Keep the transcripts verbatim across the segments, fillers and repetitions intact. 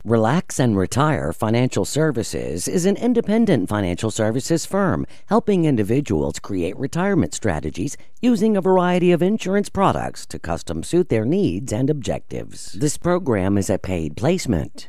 Relax and Retire Financial Services is an independent financial services firm helping individuals create retirement strategies using a variety of insurance products to custom suit their needs and objectives. This program is a paid placement.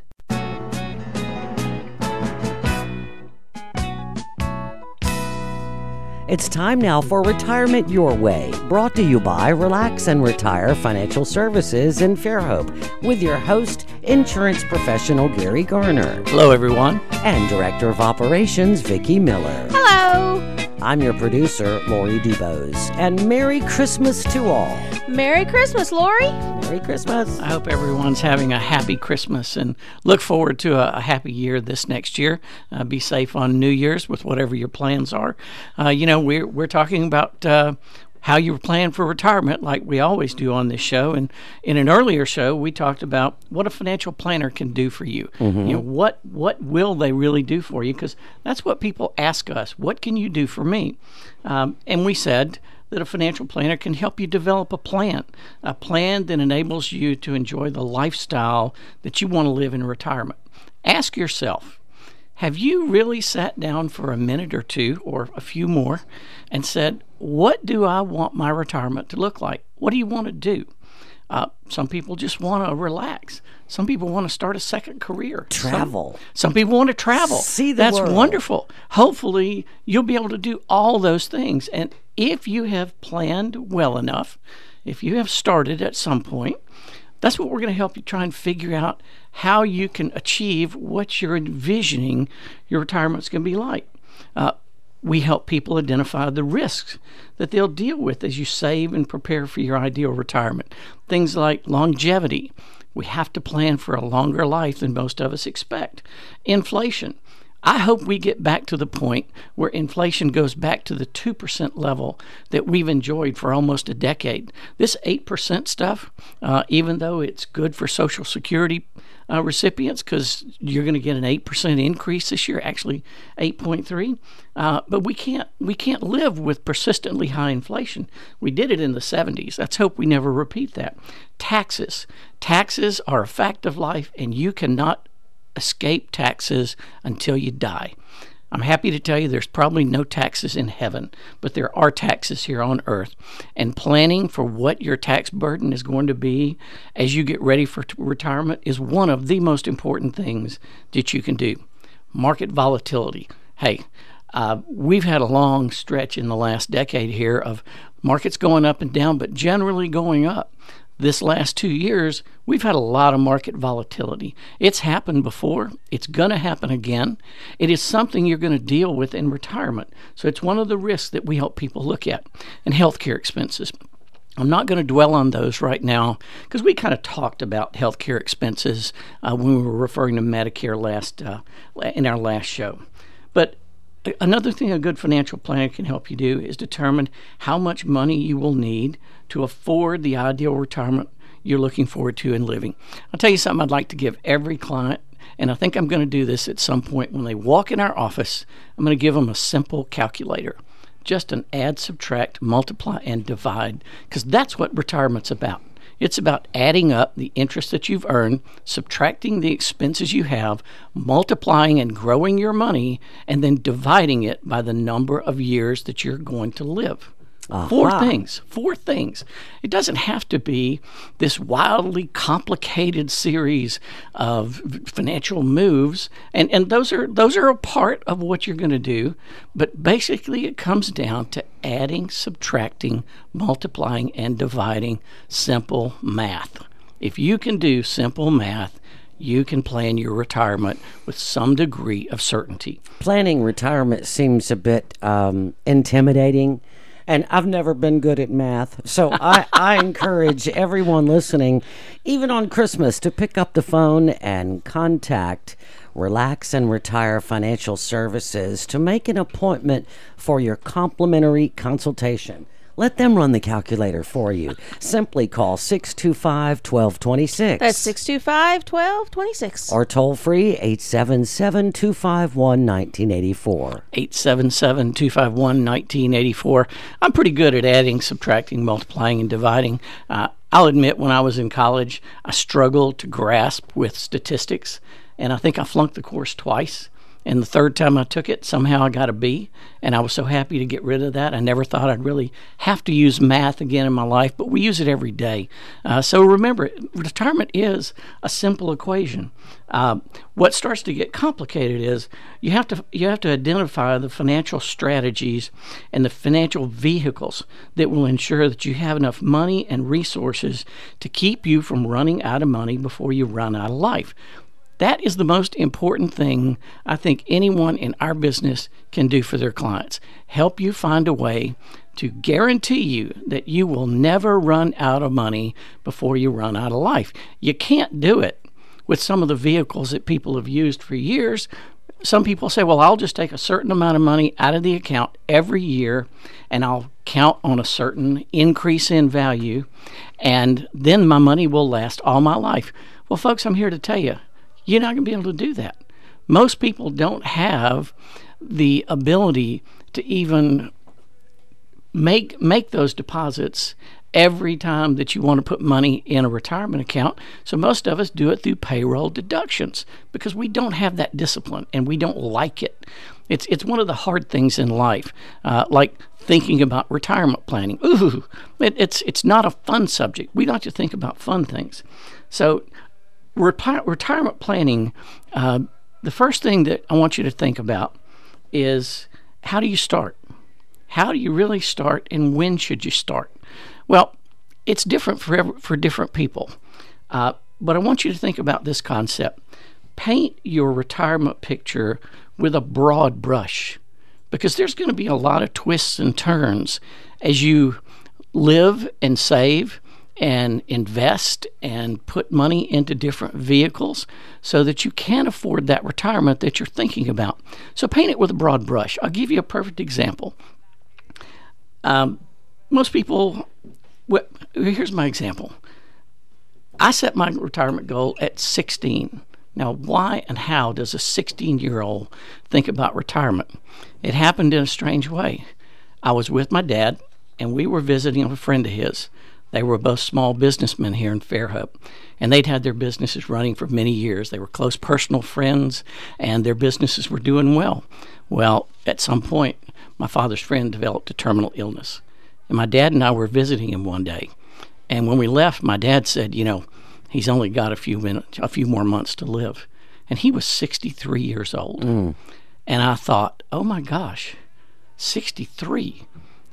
It's time now for Retirement Your Way, brought to you by Relax and Retire Financial Services in Fairhope, with your host, insurance professional Gary Garner. Hello, everyone. And Director of Operations, Vicki Miller. Hello. I'm your producer, Lori Dubose. And Merry Christmas to all. Merry Christmas, Lori. Merry Christmas. I hope everyone's having a happy Christmas and look forward to a, a happy year this next year. Uh, be safe on New Year's with whatever your plans are. Uh, you know, we're, we're talking about uh, how you plan for retirement like we always do on this show. And in an earlier show, we talked about what a financial planner can do for you. Mm-hmm. You know, what, what will they really do for you? Because that's what people ask us. What can you do for me? Um, and we said that a financial planner can help you develop a plan, a plan that enables you to enjoy the lifestyle that you want to live in retirement. Ask yourself, have you really sat down for a minute or two or a few more and said, what do I want my retirement to look like? What do you want to do? Uh, some people just want to relax. Some people want to start a second career. Travel. Some, some people want to travel. See the That's world. Wonderful. Hopefully, you'll be able to do all those things. And if you have planned well enough, if you have started at some point, that's what we're going to help you try and figure out how you can achieve what you're envisioning your retirement's going to be like. Uh, we help people identify the risks that they'll deal with as you save and prepare for your ideal retirement. Things like longevity. We have to plan for a longer life than most of us expect. Inflation. I hope we get back to the point where inflation goes back to the two percent level that we've enjoyed for almost a decade. This eight percent stuff, uh, even though it's good for Social Security uh, recipients because you're going to get an eight percent increase this year, actually eight point three, uh, but we can't, we can't live with persistently high inflation. We did it in the seventies. Let's hope we never repeat that. Taxes. Taxes are a fact of life, and you cannot escape taxes until you die. I'm happy to tell you there's probably no taxes in heaven, but there are taxes here on earth. And planning for what your tax burden is going to be as you get ready for t- retirement is one of the most important things that you can do. Market volatility. Hey, uh, we've had a long stretch in the last decade here of markets going up and down, but generally going up. This last two years, we've had a lot of market volatility. It's happened before. It's going to happen again. It is something you're going to deal with in retirement. So it's one of the risks that we help people look at. And healthcare expenses. I'm not going to dwell on those right now because we kind of talked about healthcare expenses uh, when we were referring to Medicare last uh, in our last show. But another thing a good financial planner can help you do is determine how much money you will need to afford the ideal retirement you're looking forward to and living. I'll tell you something I'd like to give every client, and I think I'm going to do this at some point when they walk in our office. I'm going to give them a simple calculator, just an add, subtract, multiply, and divide, because that's what retirement's about. It's about adding up the interest that you've earned, subtracting the expenses you have, multiplying and growing your money, and then dividing it by the number of years that you're going to live. Uh-huh. Four things. Four things. It doesn't have to be this wildly complicated series of financial moves, and, and those are those are a part of what you're going to do. But basically, it comes down to adding, subtracting, multiplying, and dividing. Simple math. If you can do simple math, you can plan your retirement with some degree of certainty. Planning retirement seems a bit um, intimidating. And I've never been good at math, so I, I encourage everyone listening, even on Christmas, to pick up the phone and contact Relax and Retire Financial Services to make an appointment for your complimentary consultation. Let them run the calculator for you. Simply call six two five, one two two six. That's six two five, one two two six. Or toll free eight seven seven, two five one, one nine eight four. eight seven seven, two five one, one nine eight four. I'm pretty good at adding, subtracting, multiplying, and dividing. Uh, I'll admit when I was in college, I struggled to grasp with statistics. and I think I flunked the course twice. And the third time I took it, somehow I got a B, and I was so happy to get rid of that. I never thought I'd really have to use math again in my life, but we use it every day. Uh, so remember, retirement is a simple equation. Uh, what starts to get complicated is you have to you have to identify the financial strategies and the financial vehicles that will ensure that you have enough money and resources to keep you from running out of money before you run out of life. That is the most important thing I think anyone in our business can do for their clients. Help you find a way to guarantee you that you will never run out of money before you run out of life. You can't do it with some of the vehicles that people have used for years. Some people say, well, I'll just take a certain amount of money out of the account every year and I'll count on a certain increase in value and then my money will last all my life. Well, folks, I'm here to tell you, you're not going to be able to do that. Most people don't have the ability to even make make those deposits every time that you want to put money in a retirement account. So most of us do it through payroll deductions because we don't have that discipline and we don't like it. It's it's one of the hard things in life, uh, like thinking about retirement planning. Ooh, it, it's it's not a fun subject. We like to think about fun things. So Reti- retirement planning, uh, the first thing that I want you to think about is how do you start? How do you really start and when should you start? Well, it's different for, every, for different people, uh, but I want you to think about this concept. Paint your retirement picture with a broad brush because there's going to be a lot of twists and turns as you live and save and invest and put money into different vehicles so that you can afford that retirement that you're thinking about. So paint it with a broad brush. I'll give you a perfect example. Um, most people, well, here's my example. I set my retirement goal at sixteen. Now, why and how does a sixteen-year-old think about retirement? It happened in a strange way. I was with my dad, and we were visiting a friend of his. They were both small businessmen here in Fairhope, and they'd had their businesses running for many years. They were close personal friends, and their businesses were doing well. Well, at some point, my father's friend developed a terminal illness, and my dad and I were visiting him one day. And when we left, my dad said, you know, he's only got a few minutes, a few more months to live. And he was sixty-three years old. Mm. And I thought, oh my gosh, sixty-three.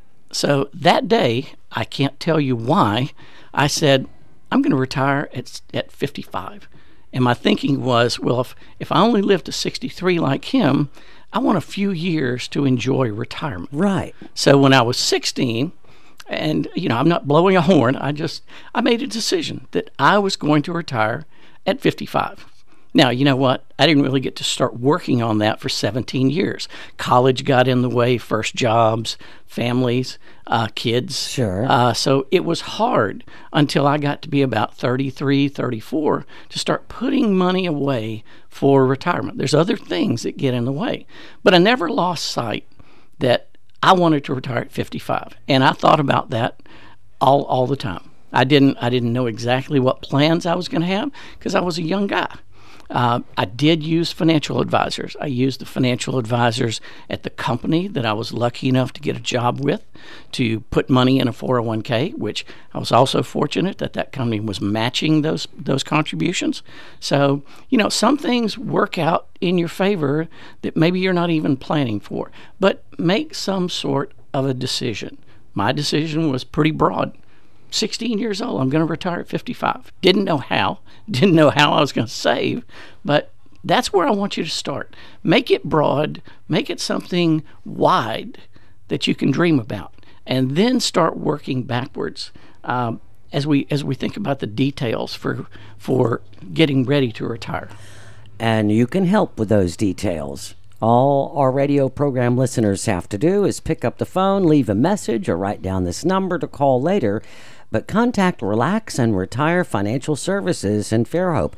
So that day, I can't tell you why, I said, I'm going to retire at at fifty-five. And my thinking was, well, if, if I only live to sixty-three like him, I want a few years to enjoy retirement. Right. So when I was sixteen, and, you know, I'm not blowing a horn, I just, I made a decision that I was going to retire at fifty-five. Now, you know what? I didn't really get to start working on that for seventeen years. College got in the way, first jobs, families, uh, kids. Sure. Uh, so it was hard until I got to be about thirty-three, thirty-four to start putting money away for retirement. There's other things that get in the way. But I never lost sight that I wanted to retire at fifty-five. And I thought about that all all the time. I didn't I didn't know exactly what plans I was going to have because I was a young guy. Uh, I did use financial advisors. I used the financial advisors at the company that I was lucky enough to get a job with to put money in a four oh one k, which I was also fortunate that that company was matching those those contributions. So, you know, some things work out in your favor that maybe you're not even planning for, but make some sort of a decision. My decision was pretty broad. sixteen years old, I'm going to retire at fifty-five. Didn't know how, didn't know how I was going to save, but that's where I want you to start. Make it broad, make it something wide that you can dream about, and then start working backwards um, as we as we think about the details for for getting ready to retire. And you can help with those details. All our radio program listeners have to do is pick up the phone, leave a message, or write down this number to call later. But contact Relax and Retire Financial Services in Fairhope.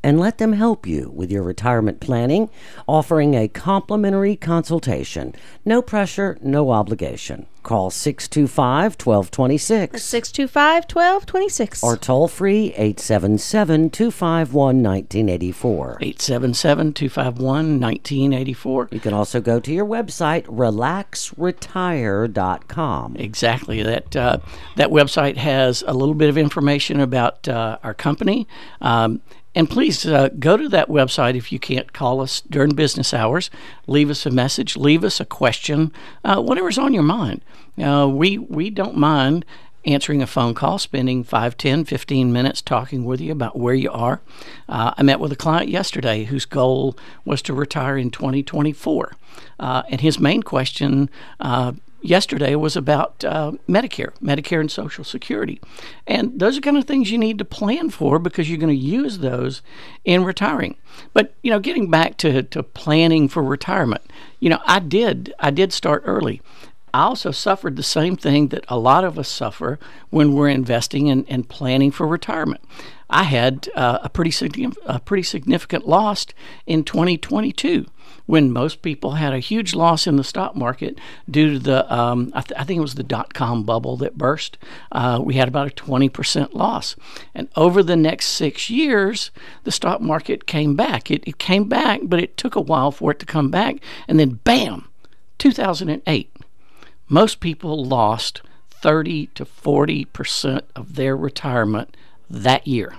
and let them help you with your retirement planning, offering a complimentary consultation. No pressure, no obligation. Call six two five, one two two six six two five, one two two six or toll free eight seven seven, two five one, one nine eight four. eight seven seven, two five one, one nine eight four. You can also go to your website, relax retire dot com. Exactly. That uh, that website has a little bit of information about uh, our company. Um, And please uh, go to that website if you can't call us during business hours. Leave us a message. Leave us a question. Uh, whatever's on your mind. Uh, we we don't mind answering a phone call, spending five, ten, fifteen minutes talking with you about where you are. Uh, I met with a client yesterday whose goal was to retire in twenty twenty-four. Uh, and his main question uh, yesterday was about uh, Medicare, Medicare and Social Security. And those are kind of things you need to plan for because you're going to use those in retiring. But, you know, getting back to, to planning for retirement, you know, I did, I did start early. I also suffered the same thing that a lot of us suffer when we're investing and, and planning for retirement. I had uh, a pretty significant, a pretty significant loss in twenty twenty-two when most people had a huge loss in the stock market due to the, um, I, th- I think it was the dot-com bubble that burst. Uh, we had about a twenty percent loss. And over the next six years, the stock market came back. It, it came back, but it took a while for it to come back. And then, bam, two thousand eight. Most people lost thirty to forty percent of their retirement that year.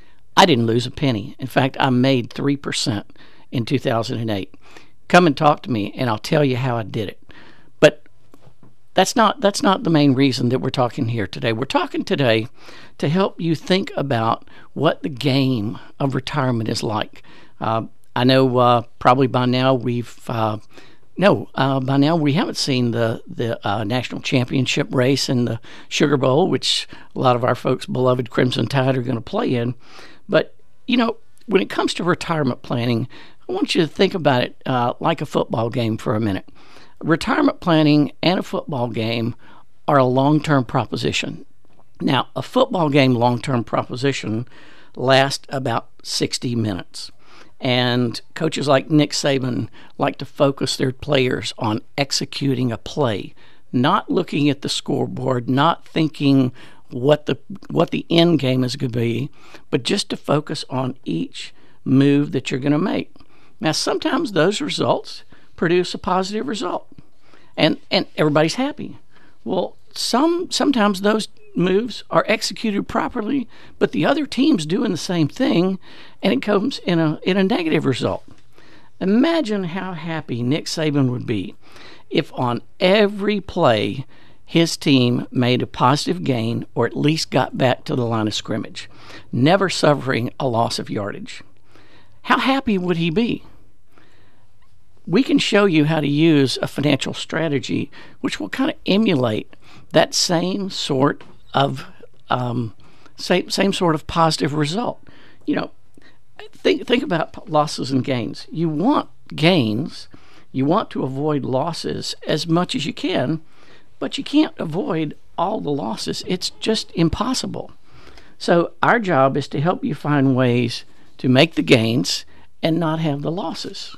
I didn't lose a penny. In fact, I made three percent in two thousand eight. Come and talk to me, and I'll tell you how I did it. But that's not that's not the main reason that we're talking here today. We're talking today to help you think about what the game of retirement is like. Uh, I know uh, probably by now we've uh, No, uh, by now we haven't seen the the uh, national championship race and the Sugar Bowl, which a lot of our folks' beloved Crimson Tide are going to play in. But, you know, when it comes to retirement planning, I want you to think about it uh, like a football game for a minute. Retirement planning and a football game are a long-term proposition. Now, a football game long-term proposition lasts about sixty minutes. And coaches like Nick Saban like to focus their players on executing a play, not looking at the scoreboard, not thinking what the what the end game is going to be, but just to focus on each move that you're going to make. Now, sometimes those results produce a positive result, and and everybody's happy. Well, some sometimes those moves are executed properly, but the other team's doing the same thing, and it comes in a in a negative result. Imagine how happy Nick Saban would be if on every play his team made a positive gain or at least got back to the line of scrimmage, never suffering a loss of yardage. How happy would he be? We can show you how to use a financial strategy which will kind of emulate that same sort of um, same same sort of positive result. You know, think think about losses and gains. You want gains, you want to avoid losses as much as you can, but you can't avoid all the losses. It's just impossible. So our job is to help you find ways to make the gains and not have the losses.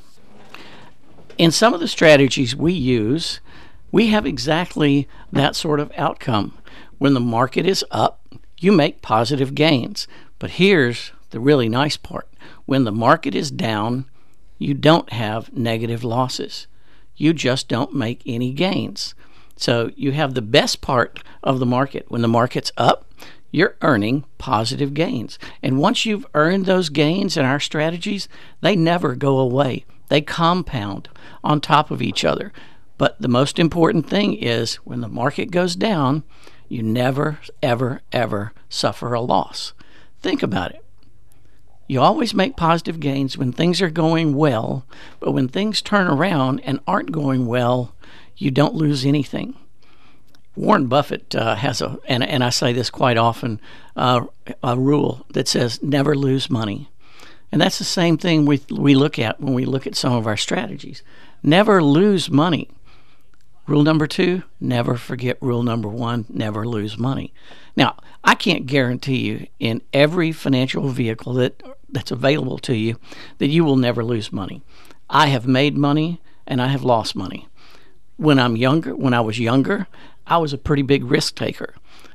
In some of the strategies we use, we have exactly that sort of outcome. When the market is up, you make positive gains. But here's the really nice part. When the market is down, you don't have negative losses. You just don't make any gains. So you have the best part of the market. When the market's up, you're earning positive gains. And once you've earned those gains in our strategies, they never go away. They compound on top of each other. But the most important thing is when the market goes down, you never, ever, ever suffer a loss. Think about it. You always make positive gains when things are going well, but when things turn around and aren't going well, you don't lose anything. Warren Buffett uh, has a, and, and I say this quite often, uh, a rule that says never lose money. And that's the same thing we we look at when we look at some of our strategies. Never lose money. Rule number two, never forget rule number one, never lose money. Now, I can't guarantee you in every financial vehicle that that's available to you that you will never lose money. I have made money and I have lost money. When I'm younger, when I was younger, I was a pretty big risk taker.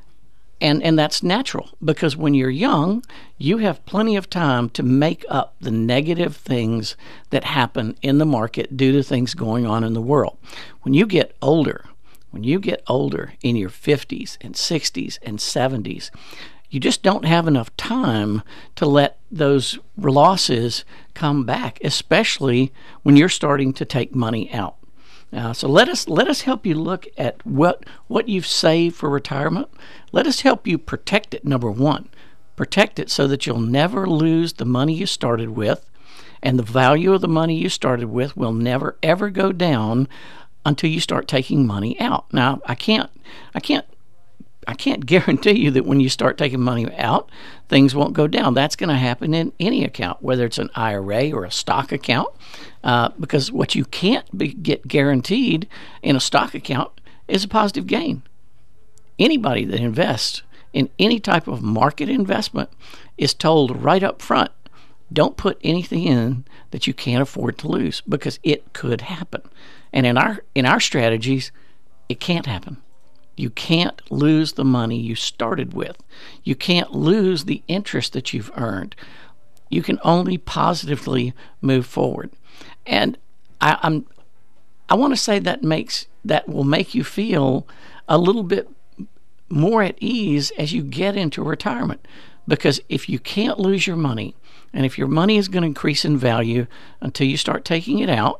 And and that's natural, because when you're young, you have plenty of time to make up the negative things that happen in the market due to things going on in the world. When you get older, when you get older in your fifties and sixties and seventies, you just don't have enough time to let those losses come back, especially when you're starting to take money out. Uh, so let us let us help you look at what what you've saved for retirement. Let us help you protect it. Number one, protect it so that you'll never lose the money you started with, and the value of the money you started with will never ever go down until you start taking money out. Now, I can't I can't I can't guarantee you that when you start taking money out, things won't go down. That's going to happen in any account, whether it's an I R A or a stock account, uh, because what you can't be, get guaranteed in a stock account is a positive gain. Anybody that invests in any type of market investment is told right up front, don't put anything in that you can't afford to lose, because it could happen. And in our in our strategies, it can't happen. You can't lose the money you started with. You can't lose the interest that you've earned. You can only positively move forward. And I, I'm, I want to say that makes that will make you feel a little bit more at ease as you get into retirement. Because if you can't lose your money, and if your money is going to increase in value until you start taking it out,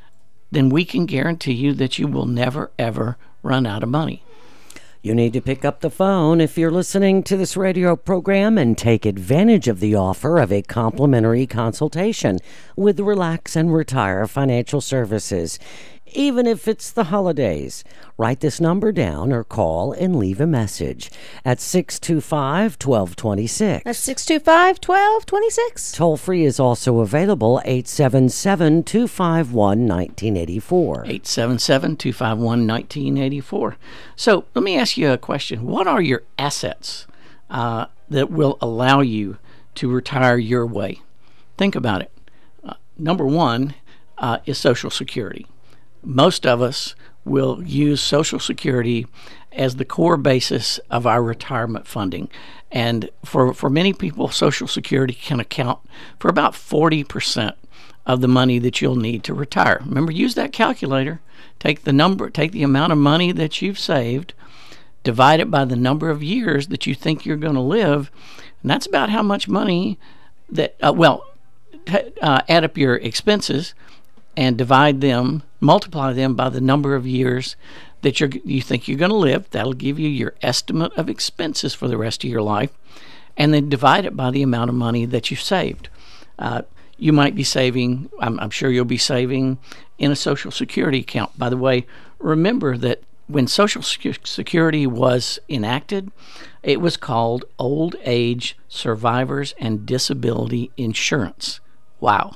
then we can guarantee you that you will never, ever run out of money. You need to pick up the phone if you're listening to this radio program and take advantage of the offer of a complimentary consultation with Relax and Retire Financial Services. Even if it's the holidays, write this number down or call and leave a message at six two five, one two two six. That's six two five, one two two six. Toll free is also available, eight seven seven, two five one, one nine eight four. eight seven seven, two five one, one nine eight four. So let me ask you a question. What are your assets uh, that will allow you to retire your way? Think about it. Uh, number one uh, is Social Security. Most of us will use Social Security as the core basis of our retirement funding. And for, for many people, Social Security can account for about forty percent of the money that you'll need to retire. Remember, use that calculator. Take the number, take the amount of money that you've saved, divide it by the number of years that you think you're going to live, and that's about how much money that, uh, well, t- uh, add up your expenses and divide them, multiply them by the number of years that you're, you think you're going to live. That'll give you your estimate of expenses for the rest of your life. And then divide it by the amount of money that you've saved. Uh, you might be saving, I'm, I'm sure you'll be saving in a Social Security account. By the way, remember that when Social Security was enacted, it was called Old Age Survivors and Disability Insurance. Wow.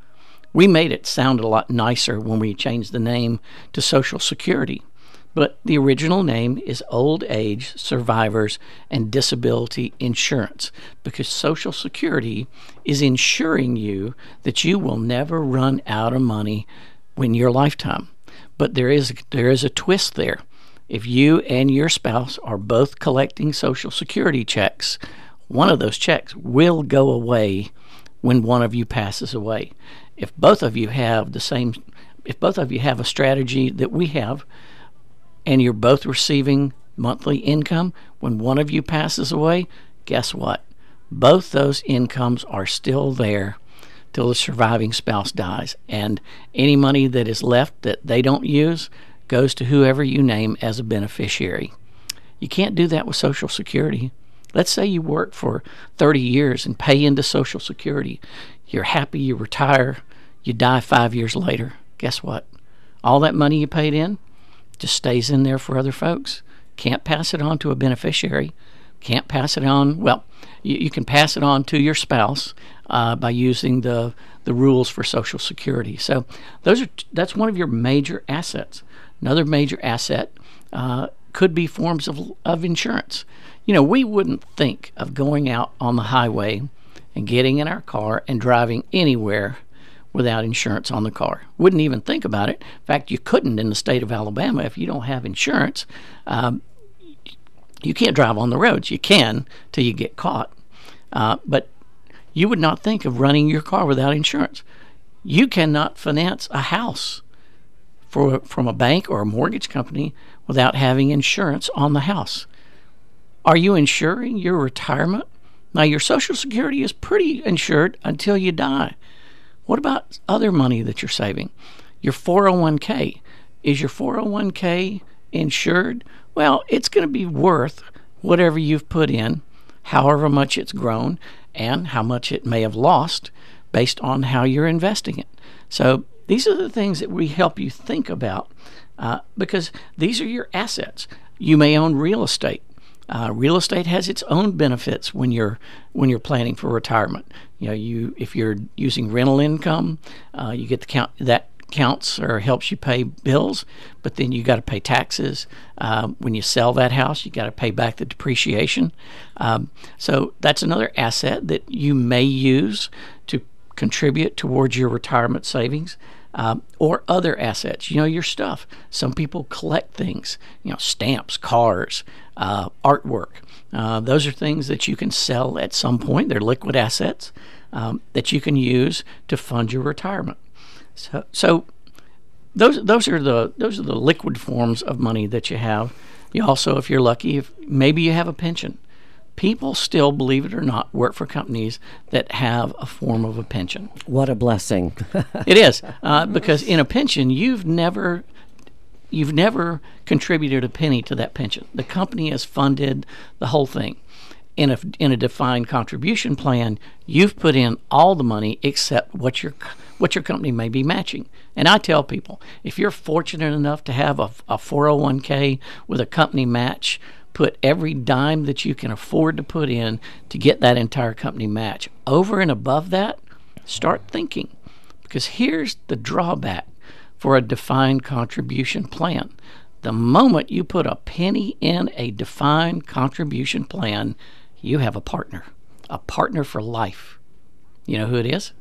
We made it sound a lot nicer when we changed the name to Social Security, but the original name is Old Age Survivors and Disability Insurance, because Social Security is ensuring you that you will never run out of money in your lifetime. But there is there is a twist there. If you and your spouse are both collecting Social Security checks, one of those checks will go away when one of you passes away. If both of you have the same, if both of you have a strategy that we have, and you're both receiving monthly income, when one of you passes away, guess what? Both those incomes are still there till the surviving spouse dies. And any money that is left that they don't use goes to whoever you name as a beneficiary. You can't do that with Social Security. Let's say you work for thirty years and pay into Social Security. You're happy, you retire, you die five years later. Guess what? All that money you paid in just stays in there for other folks. Can't pass it on to a beneficiary. Can't pass it on. Well, you, you can pass it on to your spouse uh, by using the the rules for Social Security. So those are that's one of your major assets. another major asset uh, could be forms of, of insurance. You know, we wouldn't think of going out on the highway and getting in our car and driving anywhere without insurance on the car. Wouldn't even think about it. In fact, you couldn't in the state of Alabama if you don't have insurance. Um, you can't drive on the roads. You can till you get caught. Uh, but you would not think of running your car without insurance. You cannot finance a house for, from a bank or a mortgage company without having insurance on the house. Are you insuring your retirement? Now, your Social Security is pretty insured until you die. What about other money that you're saving? Your four oh one k. Is your four oh one k insured? Well, it's going to be worth whatever you've put in, however much it's grown, and how much it may have lost based on how you're investing it. So these are the things that we help you think about uh, because these are your assets. You may own real estate. Uh, real estate has its own benefits when you're when you're planning for retirement. You know, you if you're using rental income, uh, you get the count that counts or helps you pay bills, but then you got to pay taxes. Uh, when you sell that house, you got to pay back the depreciation. Um, so that's another asset that you may use to contribute towards your retirement savings. Um, or other assets, you know, your stuff. Some people collect things, you know, stamps, cars, uh, artwork. Uh, those are things that you can sell at some point. They're liquid assets um, that you can use to fund your retirement. So, so those those are the those are the liquid forms of money that you have. You also, if you're lucky, if maybe you have a pension. People still, believe it or not, work for companies that have a form of a pension. What a blessing. It is, uh, because in a pension, you've never you've never contributed a penny to that pension. The company has funded the whole thing. In a, in a defined contribution plan, you've put in all the money except what your what your company may be matching. And I tell people, if you're fortunate enough to have a, a four oh one k with a company match, put every dime that you can afford to put in to get that entire company match. Over and above that, start thinking. Because here's the drawback for a defined contribution plan. The moment you put a penny in a defined contribution plan, you have a partner. A partner for life. You know who it is?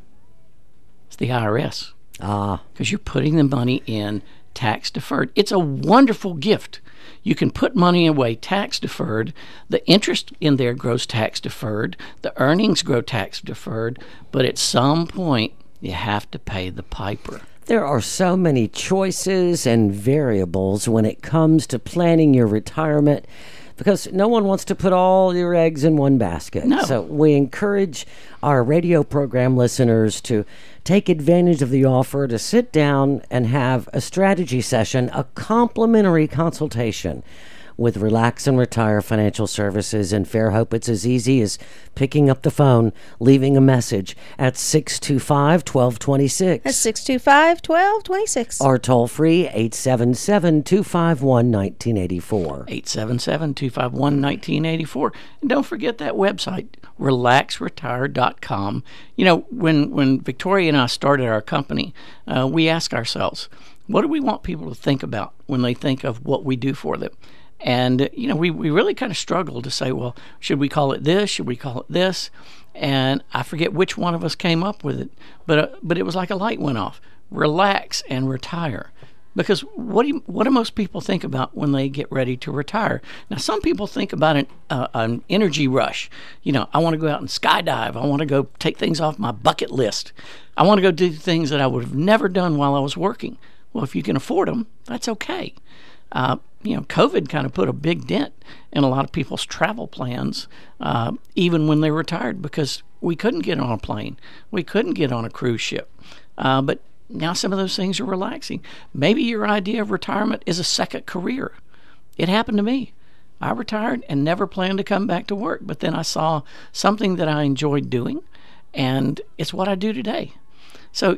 It's the I R S. Ah. Because you're putting the money in tax deferred. It's a wonderful gift. You can put money away tax deferred. The interest in there grows tax deferred. The earnings grow tax deferred. But at some point, you have to pay the piper. There are so many choices and variables when it comes to planning your retirement because no one wants to put all your eggs in one basket. No. So we encourage our radio program listeners to take advantage of the offer to sit down and have a strategy session, a complimentary consultation with Relax and Retire Financial Services in Fairhope. It's as easy as picking up the phone, leaving a message at six two five, one two two six. That's six two five, one two two six. Or toll free eight seven seven, two five one, one nine eight four. eight seven seven, two five one, one nine eight four. And don't forget that website, relax retire dot com. You know, when, when Victoria and I started our company, uh, we asked ourselves, what do we want people to think about when they think of what we do for them? And, you know, we, we really kind of struggled to say, well, should we call it this? Should we call it this? And I forget which one of us came up with it, but uh, but it was like a light went off. Relax and retire. Because what do you, what do most people think about when they get ready to retire? Now, some people think about an, uh, an energy rush. You know, I want to go out and skydive. I want to go take things off my bucket list. I want to go do things that I would have never done while I was working. Well, if you can afford them, that's okay. Uh, you know, COVID kind of put a big dent in a lot of people's travel plans, uh, even when they retired, because we couldn't get on a plane. We couldn't get on a cruise ship. Uh, but now some of those things are relaxing. Maybe your idea of retirement is a second career. It happened to me. I retired and never planned to come back to work, but then I saw something that I enjoyed doing, and it's what I do today. So,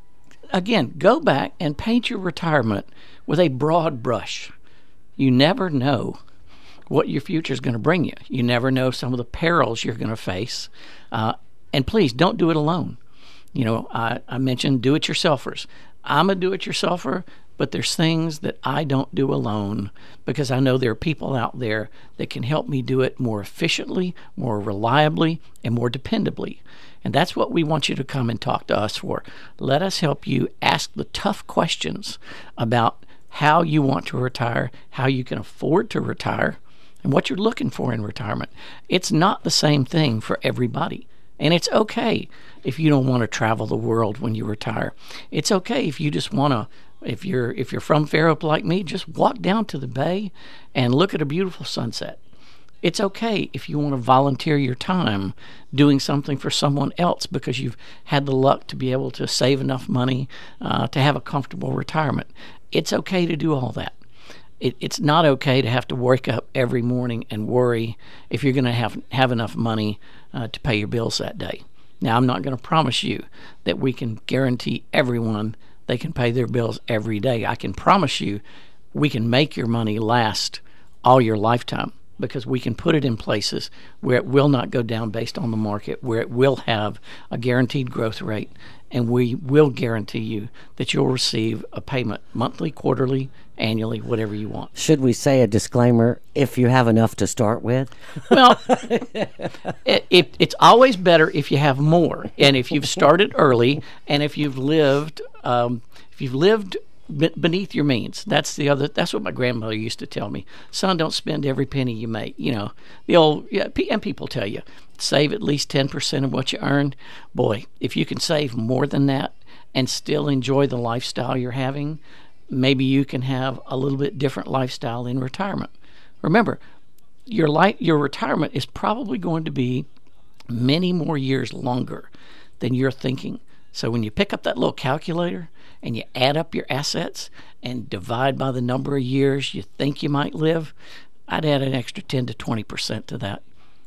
again, go back and paint your retirement with a broad brush. You never know what your future is going to bring you. You never know some of the perils you're going to face. Uh, and please, don't do it alone. You know, I, I mentioned do-it-yourselfers. I'm a do-it-yourselfer, but there's things that I don't do alone because I know there are people out there that can help me do it more efficiently, more reliably, and more dependably. And that's what we want you to come and talk to us for. Let us help you ask the tough questions about how you want to retire, how you can afford to retire, and what you're looking for in retirement. It's not the same thing for everybody. And it's okay if you don't want to travel the world when you retire. It's okay if you just want to, if you're if you're from Fairhope like me, just walk down to the bay and look at a beautiful sunset. It's okay if you want to volunteer your time doing something for someone else because you've had the luck to be able to save enough money uh, to have a comfortable retirement. It's okay to do all that. It, it's not okay to have to wake up every morning and worry if you're going to have have enough money uh, to pay your bills that day. Now, I'm not going to promise you that we can guarantee everyone they can pay their bills every day. I can promise you we can make your money last all your lifetime because we can put it in places where it will not go down based on the market, where it will have a guaranteed growth rate, and we will guarantee you that you'll receive a payment monthly, quarterly, annually, whatever you want. Should we say a disclaimer, if you have enough to start with? Well, it, it, it's always better if you have more, and if you've started early, and if you've lived, um, if you've lived beneath your means. That's the other. That's what my grandmother used to tell me. Son, don't spend every penny you make. You know, the old yeah, and people tell you save at least ten percent of what you earned. Boy, if you can save more than that and still enjoy the lifestyle you're having, maybe you can have a little bit different lifestyle in retirement. Remember, your life, your retirement is probably going to be many more years longer than you're thinking. So when you pick up that little calculator and you add up your assets and divide by the number of years you think you might live, I'd add an extra ten to twenty percent to that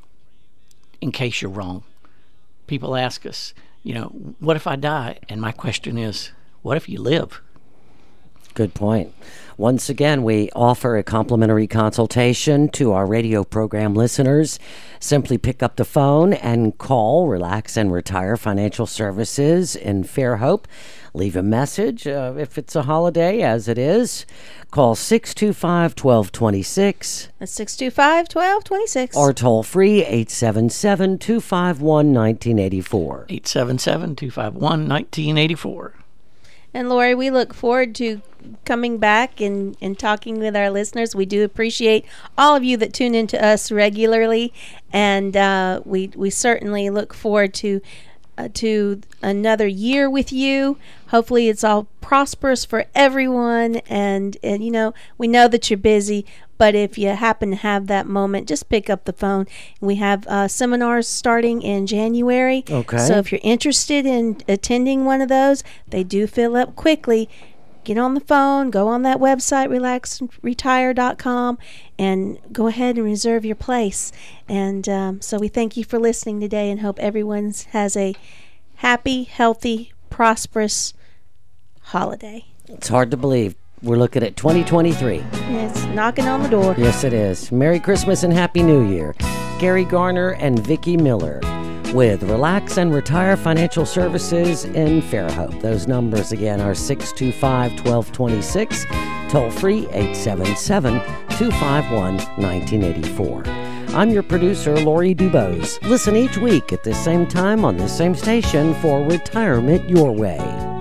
in case you're wrong. People ask us, you know, what if I die? And my question is, what if you live? Good point. Once again, we offer a complimentary consultation to our radio program listeners. Simply pick up the phone and call Relax and Retire Financial Services in Fairhope. Leave a message uh, if it's a holiday, as it is. Call six two five, one two two six. That's six two five, one two two six. Or toll free eight seven seven, two five one, one nine eight four. eight seven seven, two five one, one nine eight four. And Lori, we look forward to coming back and, and talking with our listeners. We do appreciate all of you that tune into us regularly, and uh, we we certainly look forward to uh, to another year with you. Hopefully, it's all prosperous for everyone, and and you know we know that you're busy. But if you happen to have that moment, just pick up the phone. We have uh, seminars starting in January. Okay. So if you're interested in attending one of those, they do fill up quickly. Get on the phone, go on that website, relax retire dot com, and go ahead and reserve your place. And um, so we thank you for listening today and hope everyone has a happy, healthy, prosperous holiday. It's hard to believe. We're looking at twenty twenty-three. It's knocking on the door. Yes, it is. Merry Christmas and Happy New Year. Gary Garner and Vicki Miller with Relax and Retire Financial Services in Fairhope. Those numbers again are six two five, one two two six, toll free eight seven seven, two five one, one nine eight four. I'm your producer, Lori Dubose. Listen each week at the same time on the same station for Retirement Your Way.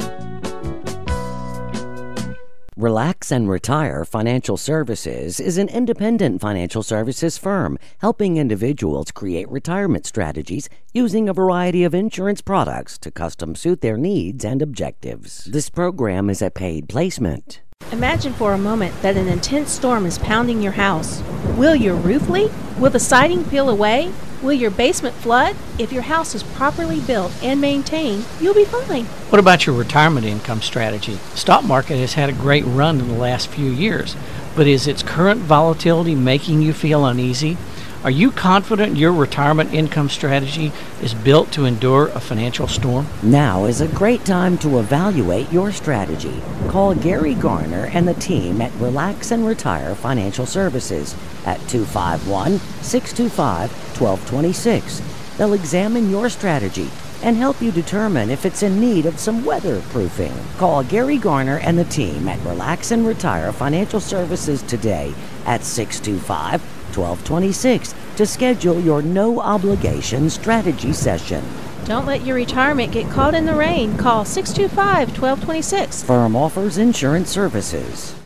Relax and Retire Financial Services is an independent financial services firm helping individuals create retirement strategies using a variety of insurance products to custom suit their needs and objectives. This program is a paid placement. Imagine for a moment that an intense storm is pounding your house. Will your roof leak? Will the siding peel away? Will your basement flood? If your house is properly built and maintained, you'll be fine. What about your retirement income strategy? The stock market has had a great run in the last few years, but is its current volatility making you feel uneasy? Are you confident your retirement income strategy is built to endure a financial storm? Now is a great time to evaluate your strategy. Call Gary Garner and the team at Relax and Retire Financial Services at two five one, six two five, one two two six. They'll examine your strategy, and help you determine if it's in need of some weatherproofing. Call Gary Garner and the team at Relax and Retire Financial Services today at six two five, one two two six to schedule your no-obligation strategy session. Don't let your retirement get caught in the rain. Call six two five, one two two six. Firm offers insurance services.